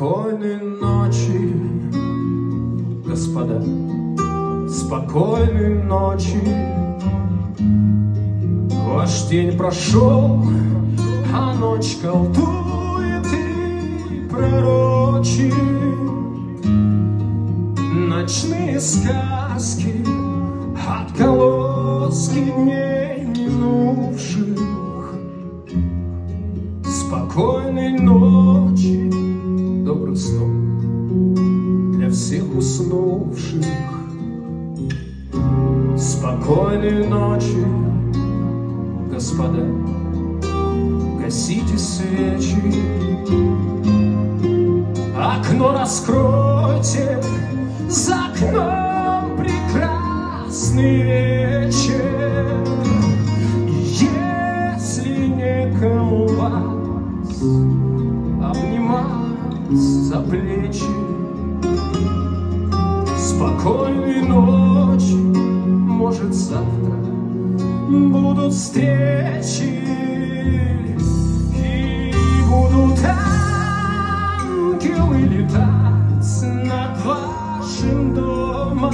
Спокойной ночи, господа, спокойной ночи. Ваш день прошел, а ночь колдует и пророчит ночные сказки, отголоски дней минувших. Спокойной ночи, добрых снов для всех уснувших. Спокойной ночи, господа, гасите свечи, окно раскройте, за окном прекрасный вечер. Если некому вас обнимать за плечи, спокойной ночи, может завтра будут встречи, и будут ангелы летать над вашим домом.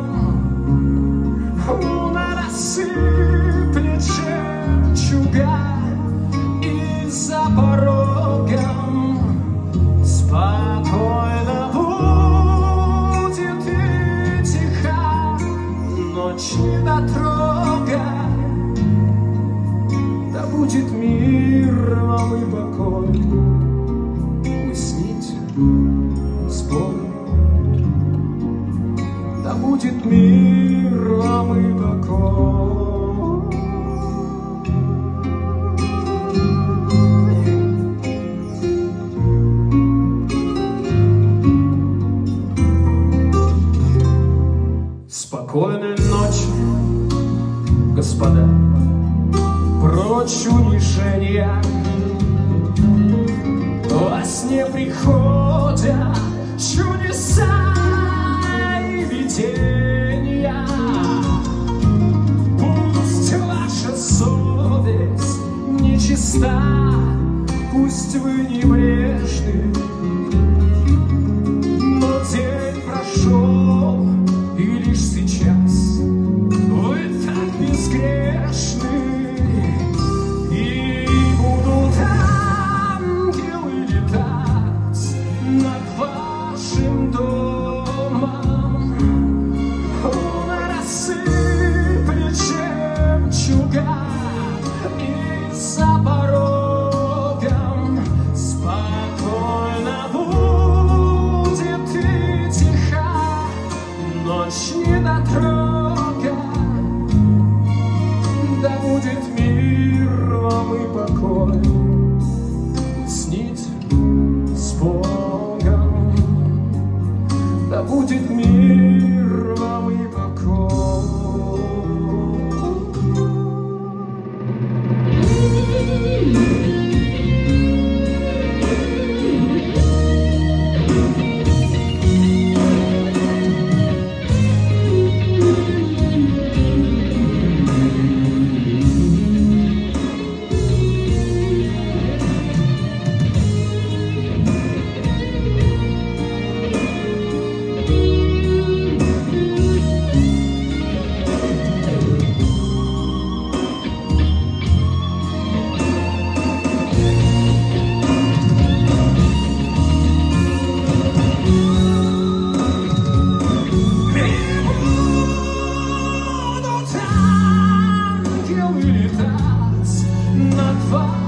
Луна рассыплет жемчуга, и за порогом спокойно будет и тиха ночь недотрога. Да будет мир вам и покой, усните с Богом. Да будет мир вам и покой. Спокойной ночи, господа, прочь унижения. Во сне приходят чудеса и видения. Пусть ваша совесть нечиста, пусть вы небрежны, но день прошел, и лишь сейчас вы так безгрешны. И будут ангелы летать над вашим домом. Луна рассыплет жемчуга, и за порогом спокойно будет и тиха ночь недотрога. Да будет мир вам и покой, усните с Богом. Да будет мир вам и покой. Над вами